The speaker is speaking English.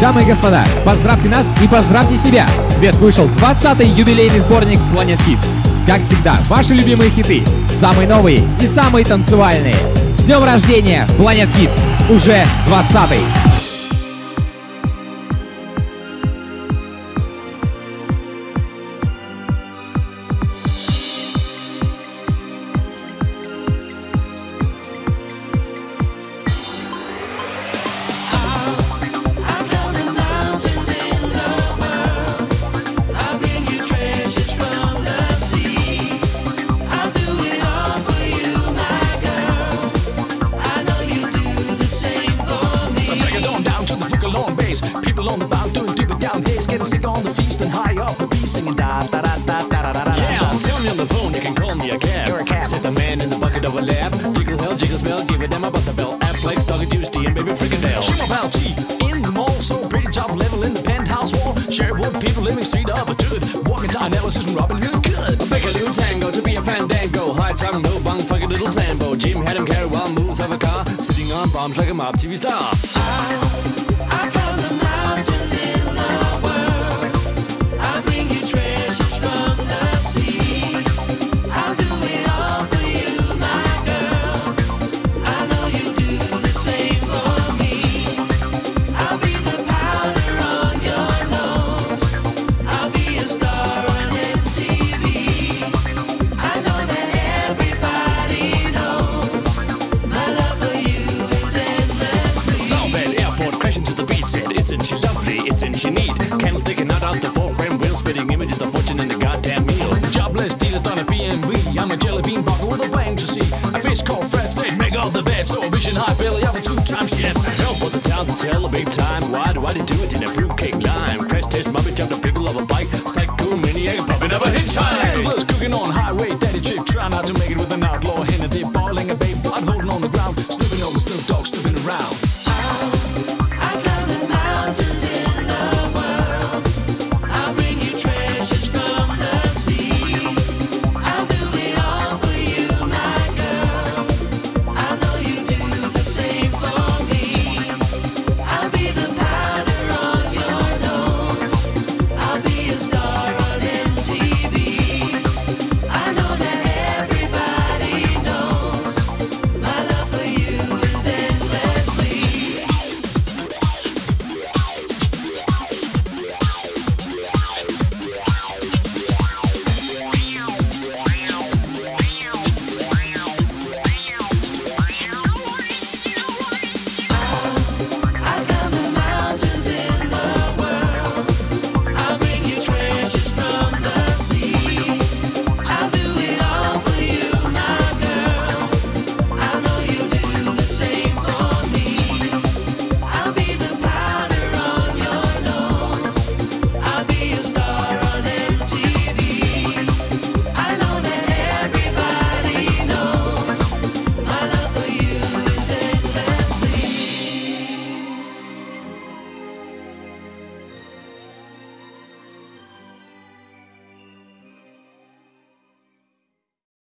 Дамы и господа, поздравьте нас и поздравьте себя! В свет вышел 20-й юбилейный сборник Planet Hits. Как всегда, ваши любимые хиты, самые новые и самые танцевальные. С днем рождения, Planet Hits! Уже 20-й! People on the bound doing deeper down days, getting sick on the feast and high up the beat singing da da da da da da da. Yeah, tell me on the phone, you can call me a cab. You're a cab. Set the man in the bucket of a lab. Jiggle hell, jiggle smell, give it them about the bell. Afflex, Doggy Tuesday, and baby Fricadelle. Shimmer Val T in the mall, so pretty top level in the penthouse wall. Sherwood people living street up a dude. Walking to analysis and Robin Hood good. Make a little tango to be a fandango. High tongue, no bung, fucking little Sambo. Jim had him carry wild moves of a car, sitting on bombs like a mob TV star. I come the mountains in the world. I bring you treasures from the sea. I'll do it all for you, my girl. I know you do the same for me. I'll be the powder on your nose. I'll be a star on MTV. I know that everybody knows my love for you is endlessly. Southend Airport crashing to the beat set. Isn't she lovely? Isn't she neat? Candles sticking out of the four-frame wheel, spitting images of fortune in the goddamn meal. Jobless dealer on a BMW. I'm a jelly bean burger with a blank to see. A fish called Fred State, make all the bed. So a vision high belly of a two-time shit. Help was the town to tell a big time. Why do I do it in a fruitcake lime? Crash test, mummy jumped a pickle of a bike. Psycho maniac, popping up a hitchhike.